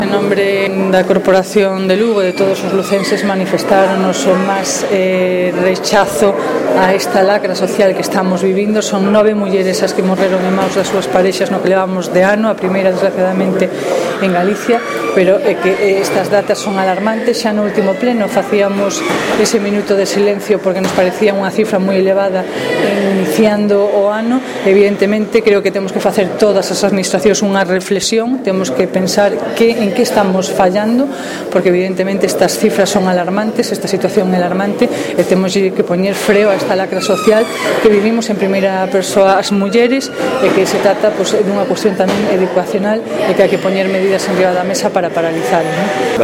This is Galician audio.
En nombre da Corporación de Lugo e de todos os lucenses manifestáronos o máis rechazo a esta lacra social que estamos vivindo. Son 9 mulleres as que morreron en maus das súas parexas no que levamos de ano, a primeira desgraciadamente en Galicia, pero é que estas datas son alarmantes. Xa no último pleno facíamos ese minuto de silencio porque nos parecía unha cifra moi elevada iniciando o ano. Evidentemente creo que temos que facer todas as administracións unha reflexión, temos que pensar en que estamos fallando, porque evidentemente estas cifras son alarmantes, esta situación é alarmante e temos que poñer freo a esta lacra social que vivimos en primeira persoa as mulleres e que se trata dunha cuestión tamén educacional e que hai que poñer medidas en riba da mesa para paralizar, non?